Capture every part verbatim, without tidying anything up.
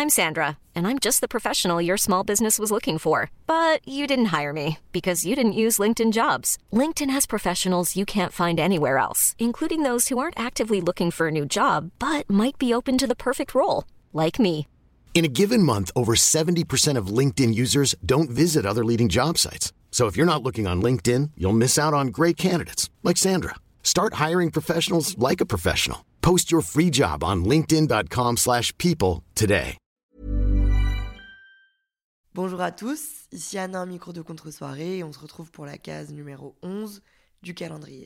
I'm Sandra, and I'm just the professional your small business was looking for. But you didn't hire me because you didn't use LinkedIn Jobs. LinkedIn has professionals you can't find anywhere else, including those who aren't actively looking for a new job, but might be open to the perfect role, like me. In a given month, over seventy percent of LinkedIn users don't visit other leading job sites. So if you're not looking on LinkedIn, you'll miss out on great candidates like Sandra. Start hiring professionals like a professional. Post your free job on linkedin.com slash people today. Bonjour à tous, ici Anna, un micro de contre-soirée, et on se retrouve pour la case numéro onze du calendrier.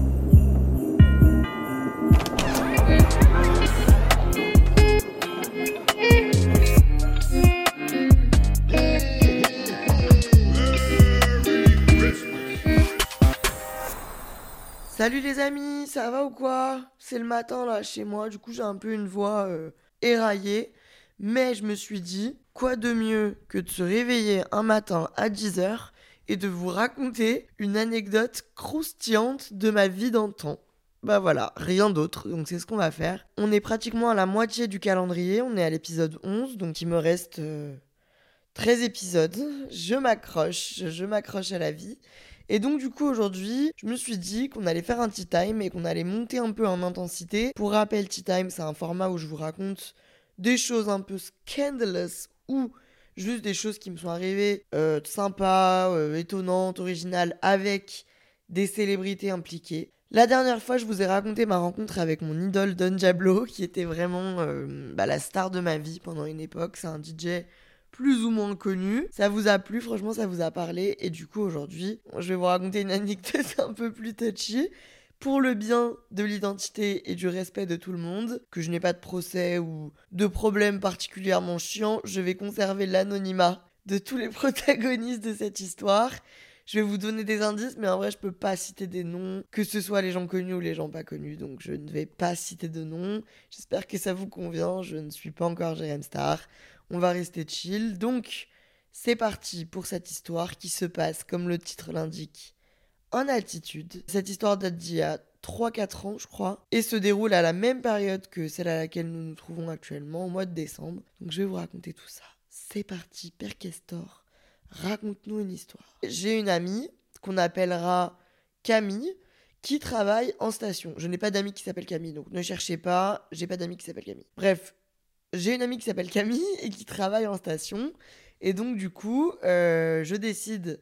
Salut les amis, ça va ou quoi ? C'est le matin là chez moi, du coup j'ai un peu une voix euh, éraillée, mais je me suis dit, quoi de mieux que de se réveiller un matin à dix heures et de vous raconter une anecdote croustillante de ma vie d'antan. Bah voilà, rien d'autre, donc c'est ce qu'on va faire. On est pratiquement à la moitié du calendrier, on est à l'épisode onze, donc il me reste euh, treize épisodes. Je m'accroche, je m'accroche à la vie. Et donc du coup aujourd'hui, je me suis dit qu'on allait faire un tea time et qu'on allait monter un peu en intensité. Pour rappel, tea time, c'est un format où je vous raconte des choses un peu scandalous ou juste des choses qui me sont arrivées euh, sympas, euh, étonnantes, originales, avec des célébrités impliquées. La dernière fois, je vous ai raconté ma rencontre avec mon idole Don Diablo, qui était vraiment euh, bah, la star de ma vie pendant une époque. C'est un D J plus ou moins connu. Ça vous a plu, franchement ça vous a parlé, et du coup aujourd'hui je vais vous raconter une anecdote un peu plus touchy pour le bien de l'identité et du respect de tout le monde, que je n'ai pas de procès ou de problème particulièrement chiant. Je vais conserver l'anonymat de tous les protagonistes de cette histoire. Je vais vous donner des indices, mais en vrai je peux pas citer des noms, que ce soit les gens connus ou les gens pas connus, donc je ne vais pas citer de noms. J'espère que ça vous convient, je ne suis pas encore J R M Star. On va rester chill. Donc, c'est parti pour cette histoire qui se passe, comme le titre l'indique, en altitude. Cette histoire date d'il y a trois quatre ans, je crois, et se déroule à la même période que celle à laquelle nous nous trouvons actuellement, au mois de décembre. Donc, je vais vous raconter tout ça. C'est parti, Père Castor, raconte-nous une histoire. J'ai une amie qu'on appellera Camille, qui travaille en station. Je n'ai pas d'amis qui s'appelle Camille, donc ne cherchez pas, j'ai pas d'amis qui s'appelle Camille. Bref, j'ai une amie qui s'appelle Camille et qui travaille en station. Et donc, du coup, euh, je décide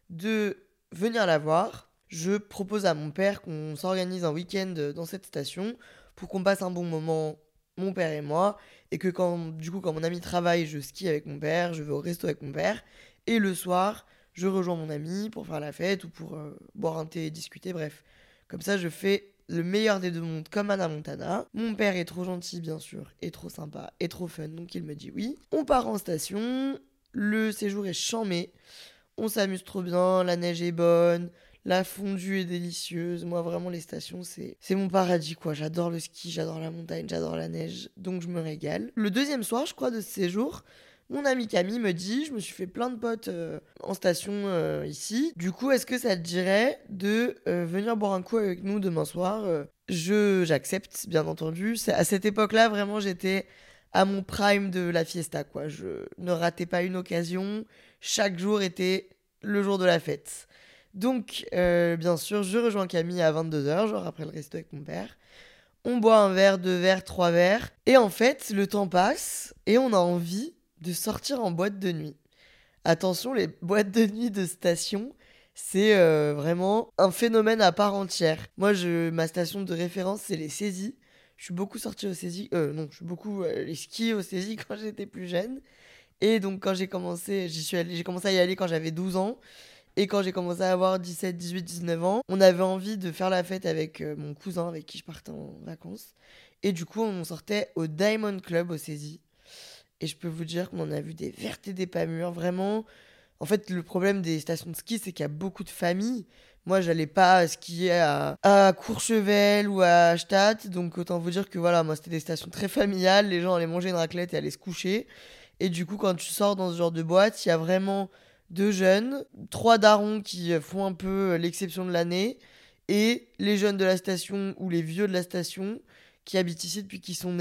de venir la voir. Je propose à mon père qu'on s'organise un week-end dans cette station pour qu'on passe un bon moment, mon père et moi. Et que quand, du coup, quand mon ami travaille, je skie avec mon père, je vais au resto avec mon père. Et le soir, je rejoins mon ami pour faire la fête ou pour euh, boire un thé et discuter. Bref, comme ça, je fais le meilleur des deux mondes comme Hannah Montana. Mon père est trop gentil, bien sûr, et trop sympa, et trop fun, donc il me dit oui. On part en station, le séjour est chambé, on s'amuse trop bien, la neige est bonne, la fondue est délicieuse. Moi, vraiment, les stations, c'est, c'est mon paradis, quoi. J'adore le ski, j'adore la montagne, j'adore la neige, donc je me régale. Le deuxième soir, je crois, de ce séjour, mon amie Camille me dit, je me suis fait plein de potes euh, en station euh, ici. Du coup, est-ce que ça te dirait de euh, venir boire un coup avec nous demain soir ? euh, Je, j'accepte, bien entendu. C'est, à cette époque-là, vraiment, j'étais à mon prime de la fiesta, quoi. Je ne ratais pas une occasion. Chaque jour était le jour de la fête. Donc, euh, bien sûr, je rejoins Camille à vingt-deux heures, genre après le resto avec mon père. On boit un verre, deux verres, trois verres. Et en fait, le temps passe et on a envie de sortir en boîte de nuit. Attention, les boîtes de nuit de station, c'est euh, vraiment un phénomène à part entière. Moi, je, ma station de référence, c'est les saisies. Je suis beaucoup sortie au saisies. Euh, non, je suis beaucoup euh, les skis au saisies quand j'étais plus jeune. Et donc, quand j'ai commencé, j'y suis allée, j'ai commencé à y aller quand j'avais douze ans. Et quand j'ai commencé à avoir dix-sept, dix-huit, dix-neuf ans, on avait envie de faire la fête avec euh, mon cousin avec qui je partais en vacances. Et du coup, on sortait au Diamond Club au saisies. Et je peux vous dire qu'on en a vu des vertes et des pas mûres, vraiment. En fait, le problème des stations de ski, c'est qu'il y a beaucoup de familles. Moi, j'allais pas skier à, à Courchevel ou à Stade, donc autant vous dire que voilà, moi, c'était des stations très familiales. Les gens allaient manger une raclette et allaient se coucher. Et du coup, quand tu sors dans ce genre de boîte, il y a vraiment deux jeunes, trois darons qui font un peu l'exception de l'année, et les jeunes de la station ou les vieux de la station qui habitent ici depuis qu'ils sont nés.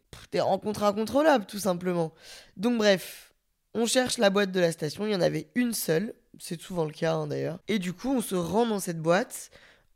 pff, des rencontres incontrôlables, tout simplement. Donc bref, on cherche la boîte de la station, il y en avait une seule, c'est souvent le cas hein, d'ailleurs. Et du coup, on se rend dans cette boîte,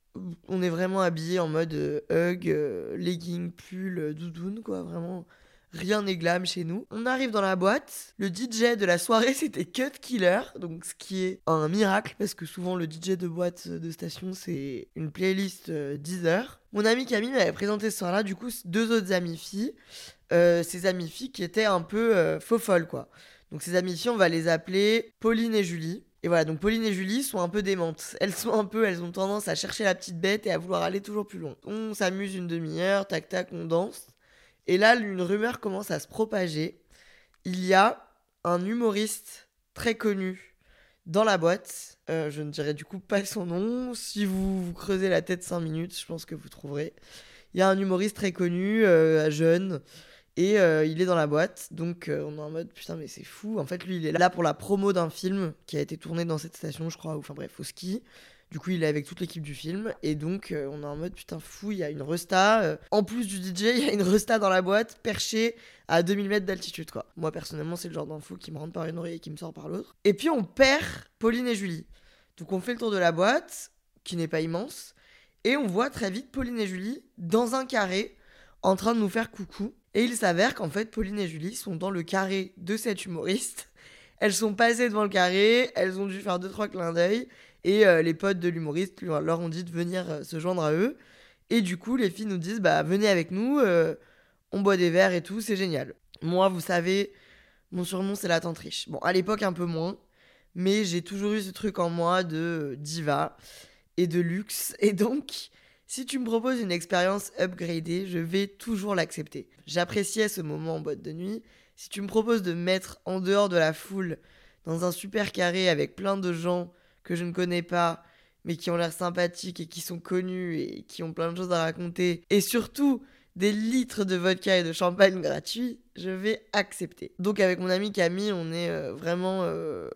on est vraiment habillé en mode euh, hug, euh, legging, pull, euh, doudoune, quoi, vraiment... Rien n'est glam chez nous. On arrive dans la boîte. Le D J de la soirée, c'était Cut Killer. Donc, ce qui est un miracle. Parce que souvent, le D J de boîte de station, c'est une playlist euh, Deezer. Mon amie Camille m'avait présenté ce soir-là, du coup, deux autres amies filles. Euh, ces amies filles qui étaient un peu euh, faux folles, quoi. Donc, ces amies filles, on va les appeler Pauline et Julie. Et voilà, donc Pauline et Julie sont un peu démentes. Elles sont un peu, elles ont tendance à chercher la petite bête et à vouloir aller toujours plus loin. On s'amuse une demi-heure, tac tac, on danse. Et là, une rumeur commence à se propager. Il y a un humoriste très connu dans la boîte. Euh, je ne dirai du coup pas son nom. Si vous, vous creusez la tête cinq minutes, je pense que vous trouverez. Il y a un humoriste très connu, euh, jeune, et euh, il est dans la boîte. Donc euh, on est en mode, putain mais c'est fou. En fait, lui, il est là pour la promo d'un film qui a été tourné dans cette station, je crois. Enfin bref, au ski. Du coup, il est avec toute l'équipe du film. Et donc, euh, on est en mode, putain, fou, il y a une resta. Euh, en plus du D J, il y a une resta dans la boîte, perchée à deux mille mètres d'altitude, quoi. Moi, personnellement, c'est le genre d'info qui me rentre par une oreille et qui me sort par l'autre. Et puis, on perd Pauline et Julie. Donc, on fait le tour de la boîte, qui n'est pas immense. Et on voit très vite Pauline et Julie dans un carré, en train de nous faire coucou. Et il s'avère qu'en fait, Pauline et Julie sont dans le carré de cet humoriste. Elles sont passées devant le carré, elles ont dû faire deux, trois clins d'œil. Et euh, les potes de l'humoriste lui, leur ont dit de venir euh, se joindre à eux. Et du coup, les filles nous disent, bah venez avec nous, euh, on boit des verres et tout, c'est génial. Moi, vous savez, mon surnom, c'est la tante riche. Bon, à l'époque, un peu moins. Mais j'ai toujours eu ce truc en moi de diva et de luxe. Et donc, si tu me proposes une expérience upgradée, je vais toujours l'accepter. J'appréciais ce moment en boîte de nuit. Si tu me proposes de me mettre en dehors de la foule, dans un super carré avec plein de gens que je ne connais pas, mais qui ont l'air sympathiques et qui sont connus et qui ont plein de choses à raconter, et surtout des litres de vodka et de champagne gratuits, je vais accepter. Donc avec mon amie Camille, on est euh, vraiment... Euh,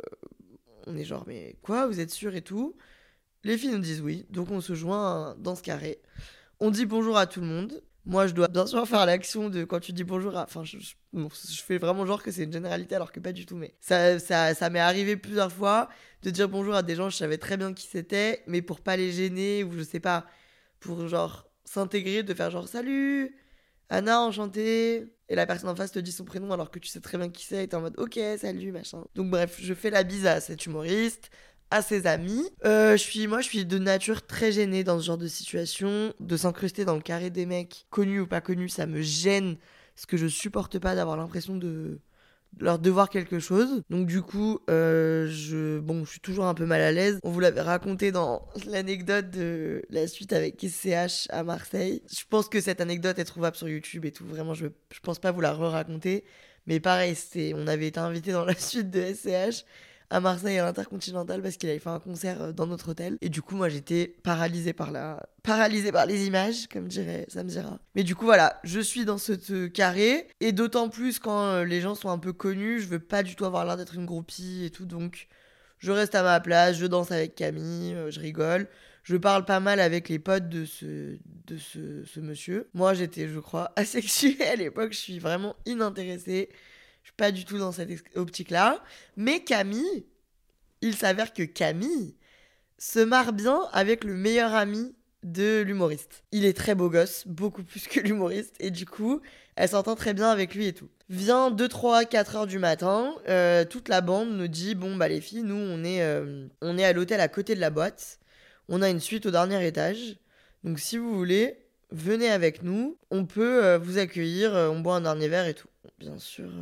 on est genre, mais quoi, vous êtes sûr et tout ? Les filles nous disent oui, donc on se joint dans ce carré. On dit bonjour à tout le monde. Moi, je dois bien sûr faire l'action de quand tu dis bonjour à... Enfin, je, je, bon, je fais vraiment genre que c'est une généralité alors que pas du tout, mais ça, ça, ça m'est arrivé plusieurs fois de dire bonjour à des gens, je savais très bien qui c'était, mais pour pas les gêner ou je sais pas, pour genre s'intégrer, de faire genre salut, Anna, enchantée. Et la personne en face te dit son prénom alors que tu sais très bien qui c'est et t'es en mode ok, salut, machin. Donc bref, je fais la bise à cet humoriste, à ses amis. Euh, je suis, moi, je suis de nature très gênée dans ce genre de situation. De s'incruster dans le carré des mecs, connus ou pas connus, ça me gêne. Parce que je supporte pas d'avoir l'impression de leur devoir quelque chose. Donc du coup, euh, je, bon, je suis toujours un peu mal à l'aise. On vous l'avait raconté dans l'anecdote de la suite avec S C H à Marseille. Je pense que cette anecdote est trouvable sur YouTube et tout. Vraiment, je, je pense pas vous la re-raconter. Mais pareil, c'était, on avait été invités dans la suite de S C H à Marseille à l'Intercontinental parce qu'il avait fait un concert dans notre hôtel. Et du coup, moi, j'étais paralysée par la... paralysée par les images, comme dirait Sam Zera. Mais du coup, voilà, je suis dans ce euh, carré. Et d'autant plus quand euh, les gens sont un peu connus, je veux pas du tout avoir l'air d'être une groupie et tout. Donc, je reste à ma place, je danse avec Camille, euh, je rigole. Je parle pas mal avec les potes de ce, de ce, ce monsieur. Moi, j'étais, je crois, asexuée à l'époque. Je suis vraiment inintéressée. Je suis pas du tout dans cette optique-là. Mais Camille, il s'avère que Camille se marre bien avec le meilleur ami de l'humoriste. Il est très beau gosse, beaucoup plus que l'humoriste. Et du coup, elle s'entend très bien avec lui et tout. Vient deux, trois, quatre heures du matin. Euh, toute la bande nous dit, bon, bah les filles, nous, on est, euh, on est à l'hôtel à côté de la boîte. On a une suite au dernier étage. Donc si vous voulez, venez avec nous. On peut euh, vous accueillir. Euh, on boit un dernier verre et tout. Bien sûr... Euh...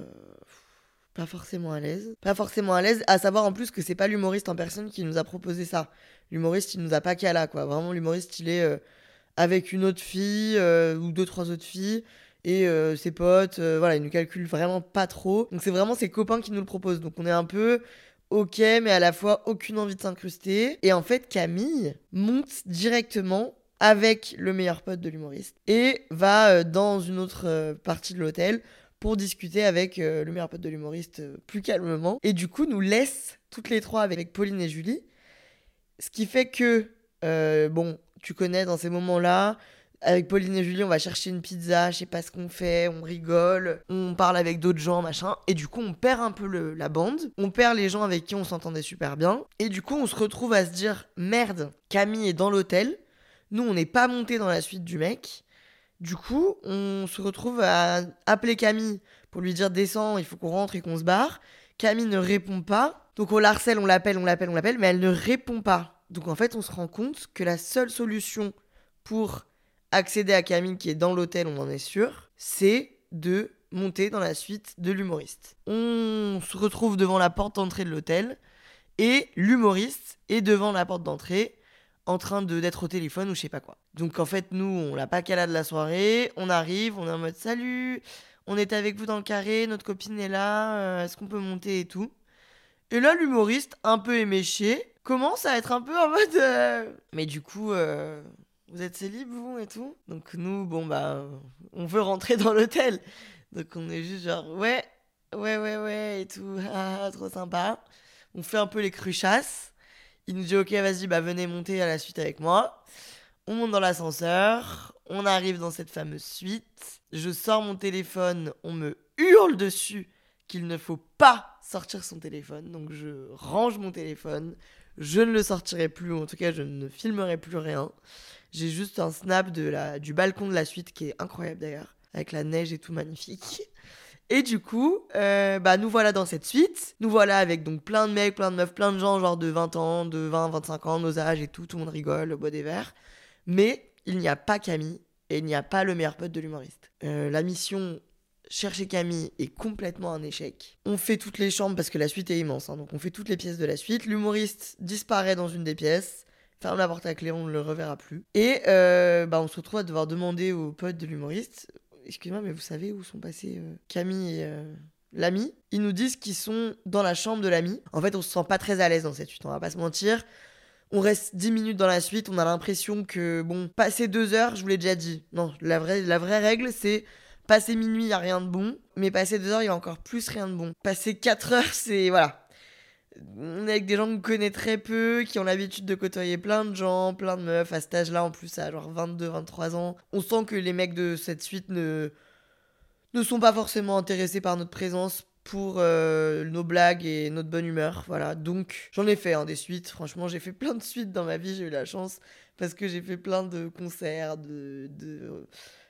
Pas forcément à l'aise. Pas forcément à l'aise, à savoir en plus que c'est pas l'humoriste en personne qui nous a proposé ça. L'humoriste, il nous a pas cala, quoi. Vraiment, l'humoriste, il est euh, avec une autre fille, euh, ou deux, trois autres filles, et euh, ses potes, euh, voilà, il nous calcule vraiment pas trop. Donc c'est vraiment ses copains qui nous le proposent. Donc on est un peu ok, mais à la fois aucune envie de s'incruster. Et en fait, Camille monte directement avec le meilleur pote de l'humoriste, et va euh, dans une autre euh, partie de l'hôtel, pour discuter avec euh, le meilleur pote de l'humoriste euh, plus calmement. Et du coup, nous laisse toutes les trois avec Pauline et Julie. Ce qui fait que, euh, bon, tu connais dans ces moments-là, Avec Pauline et Julie, on va chercher une pizza, je sais pas ce qu'on fait, on rigole, on parle avec d'autres gens, machin. Et du coup, on perd un peu le, la bande. On perd les gens avec qui on s'entendait super bien. Et du coup, on se retrouve à se dire, merde, Camille est dans l'hôtel. Nous, on n'est pas monté dans la suite du mec. Du coup, on se retrouve à appeler Camille pour lui dire, descends, il faut qu'on rentre et qu'on se barre. Camille ne répond pas. Donc on la harcèle, on l'appelle, on l'appelle, on l'appelle, mais elle ne répond pas. Donc en fait, on se rend compte que la seule solution pour accéder à Camille qui est dans l'hôtel, on en est sûr, c'est de monter dans la suite de l'humoriste. On se retrouve devant la porte d'entrée de l'hôtel et l'humoriste est devant la porte d'entrée en train de, d'être au téléphone ou je sais pas quoi. Donc en fait, nous, on l'a pas calé de la soirée, on arrive, on est en mode salut, on est avec vous dans le carré, notre copine est là, euh, est-ce qu'on peut monter et tout. Et là, l'humoriste, un peu éméché, commence à être un peu en mode... Euh... Mais du coup... Euh... Vous êtes célib, vous, et tout? Donc nous, bon, bah, on veut rentrer dans l'hôtel. Donc on est juste genre, ouais, ouais, ouais, ouais, et tout, ah, trop sympa. On fait un peu les cruchasses. Il nous dit, ok, vas-y, bah, venez monter à la suite avec moi. On monte dans l'ascenseur, on arrive dans cette fameuse suite. Je sors mon téléphone, on me hurle dessus qu'il ne faut pas sortir son téléphone. Donc je range mon téléphone, je ne le sortirai plus, ou en tout cas, je ne filmerai plus rien. J'ai juste un snap de la, du balcon de la suite qui est incroyable d'ailleurs, avec la neige et tout magnifique. Et du coup, euh, bah nous voilà dans cette suite. Nous voilà avec donc plein de mecs, plein de meufs, plein de gens genre de vingt ans, de vingt, vingt-cinq ans, nos âges et tout. Tout le monde rigole, boit des verres. Mais il n'y a pas Camille et il n'y a pas le meilleur pote de l'humoriste. Euh, la mission chercher Camille est complètement un échec. On fait toutes les chambres parce que la suite est immense, hein, donc on fait toutes les pièces de la suite. L'humoriste disparaît dans une des pièces. Ferme la porte à clé, on ne le reverra plus. Et euh, bah on se retrouve à devoir demander aux potes de l'humoriste, excusez-moi, mais vous savez où sont passés euh, Camille et euh, l'ami? Ils nous disent qu'ils sont dans la chambre de l'ami. En fait, on se sent pas très à l'aise dans cette suite, on va pas se mentir. On reste dix minutes dans la suite, on a l'impression que, bon, passer deux heures, je vous l'ai déjà dit. Non, la vraie, la vraie règle, c'est passer minuit, il n'y a rien de bon. Mais passer deux heures, il y a encore plus rien de bon. Passer quatre heures, c'est... Voilà. On est avec des gens qu'on connaît très peu, qui ont l'habitude de côtoyer plein de gens, plein de meufs. À cet âge-là, en plus, à genre vingt-deux, vingt-trois ans. On sent que les mecs de cette suite ne, ne sont pas forcément intéressés par notre présence pour euh, nos blagues et notre bonne humeur. Voilà, donc j'en ai fait hein, des suites. Franchement, j'ai fait plein de suites dans ma vie, j'ai eu la chance. Parce que j'ai fait plein de concerts, de... de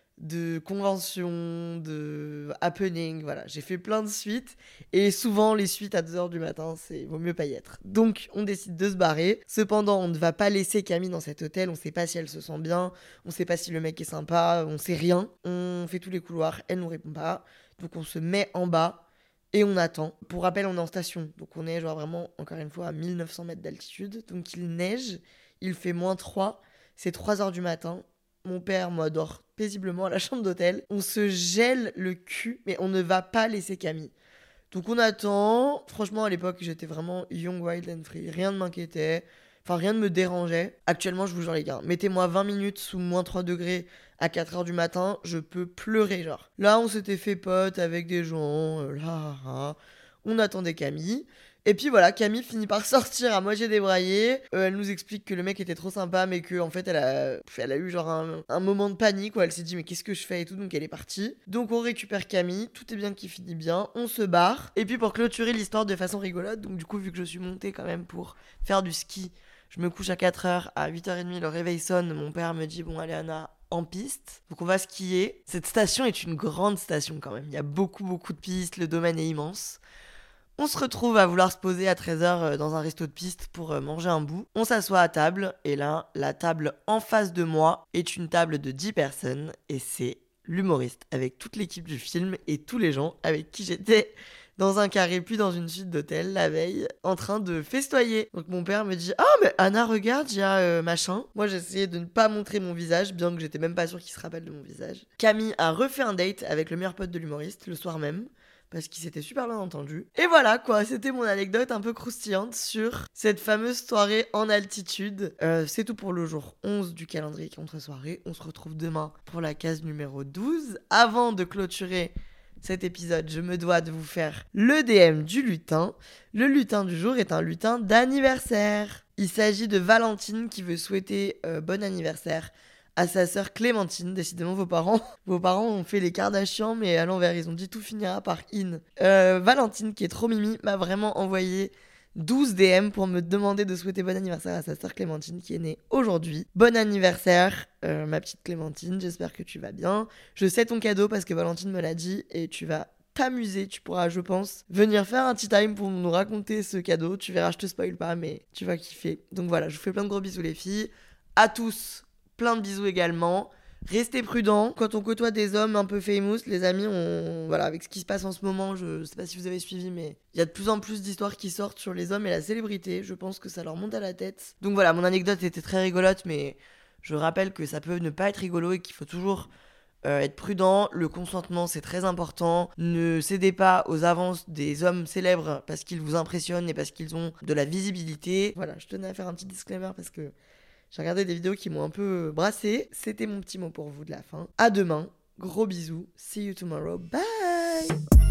de conventions, de happening, voilà. J'ai fait plein de suites et souvent les suites à deux heures du matin, c'est vaut mieux pas y être. Donc on décide de se barrer. Cependant, on ne va pas laisser Camille dans cet hôtel, on sait pas si elle se sent bien, on sait pas si le mec est sympa, on sait rien. On fait tous les couloirs, elle nous répond pas. Donc on se met en bas et on attend. Pour rappel, on est en station. Donc on est genre vraiment, encore une fois, à mille neuf cents mètres d'altitude. Donc il neige, il fait moins trois, c'est trois heures du matin. Mon père, moi, dort paisiblement à la chambre d'hôtel. On se gèle le cul, mais on ne va pas laisser Camille. Donc on attend. Franchement, à l'époque, j'étais vraiment young, wild and free. Rien ne m'inquiétait. Enfin, rien ne me dérangeait. Actuellement, je vous jure, les gars, mettez-moi vingt minutes sous moins trois degrés à quatre heures du matin, je peux pleurer, genre. Là, on s'était fait pote avec des gens. Euh, là, là. On attendait Camille. Et puis voilà, Camille finit par sortir à moitié débraillée. Euh, elle nous explique que le mec était trop sympa, mais que en fait elle a, elle a eu genre un, un moment de panique où elle s'est dit mais qu'est-ce que je fais et tout, donc elle est partie. Donc on récupère Camille, tout est bien qui finit bien, on se barre. Et puis pour clôturer l'histoire de façon rigolote, donc du coup vu que je suis montée quand même pour faire du ski, je me couche à quatre heures, à huit heures trente le réveil sonne, mon père me dit bon allez Anna, en piste, donc on va skier. Cette station est une grande station quand même, il y a beaucoup beaucoup de pistes, le domaine est immense. On se retrouve à vouloir se poser à treize heures dans un resto de piste pour manger un bout. On s'assoit à table et là, la table en face de moi est une table de dix personnes et c'est l'humoriste avec toute l'équipe du film et tous les gens avec qui j'étais dans un carré puis dans une suite d'hôtel la veille en train de festoyer. Donc mon père me dit « Ah mais Anna regarde, il y a euh, machin ». Moi j'essayais de ne pas montrer mon visage bien que j'étais même pas sûre qu'il se rappelle de mon visage. Camille a refait un date avec le meilleur pote de l'humoriste le soir même. Parce qu'ils s'étaient super bien entendus. Et voilà quoi, c'était mon anecdote un peu croustillante sur cette fameuse soirée en altitude. Euh, c'est tout pour le jour onze du calendrier contre-soirée. On se retrouve demain pour la case numéro douze. Avant de clôturer cet épisode, je me dois de vous faire le D M du lutin. Le lutin du jour est un lutin d'anniversaire. Il s'agit de Valentine qui veut souhaiter euh, bon anniversaire à sa sœur Clémentine. Décidément, vos parents, vos parents ont fait les Kardashians, mais à l'envers, ils ont dit tout finira par in. Euh, Valentine, qui est trop mimi, m'a vraiment envoyé douze D M pour me demander de souhaiter bon anniversaire à sa sœur Clémentine qui est née aujourd'hui. Bon anniversaire, euh, ma petite Clémentine, j'espère que tu vas bien. Je sais ton cadeau parce que Valentine me l'a dit et tu vas t'amuser. Tu pourras, je pense, venir faire un tea time pour nous raconter ce cadeau. Tu verras, je te spoil pas, mais tu vas kiffer. Donc voilà, je vous fais plein de gros bisous les filles. À tous, plein de bisous également. Restez prudents. Quand on côtoie des hommes un peu famous, les amis, on... voilà, avec ce qui se passe en ce moment, je sais pas si vous avez suivi, mais il y a de plus en plus d'histoires qui sortent sur les hommes et la célébrité. Je pense que ça leur monte à la tête. Donc voilà, mon anecdote était très rigolote, mais je rappelle que ça peut ne pas être rigolo et qu'il faut toujours euh, être prudent. Le consentement, c'est très important. Ne cédez pas aux avances des hommes célèbres parce qu'ils vous impressionnent et parce qu'ils ont de la visibilité. Voilà, je tenais à faire un petit disclaimer parce que j'ai regardé des vidéos qui m'ont un peu brassé. C'était mon petit mot pour vous de la fin. À demain. Gros bisous. See you tomorrow. Bye.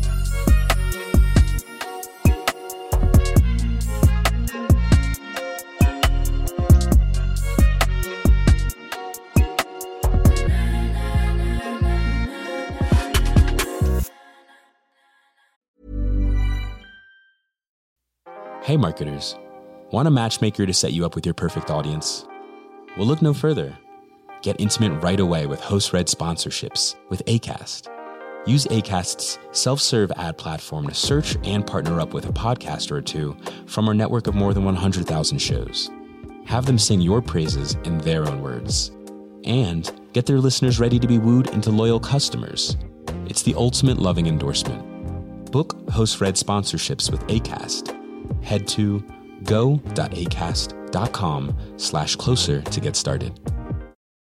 Hey marketers, want a matchmaker to set you up with your perfect audience? Well, look no further. Get intimate right away with host-read sponsorships with Acast. Use Acast's self-serve ad platform to search and partner up with a podcaster or two from our network of more than one hundred thousand shows. Have them sing your praises in their own words. And get their listeners ready to be wooed into loyal customers. It's the ultimate loving endorsement. Book host-read sponsorships with Acast. Head to go.acast.com slash closer to get started.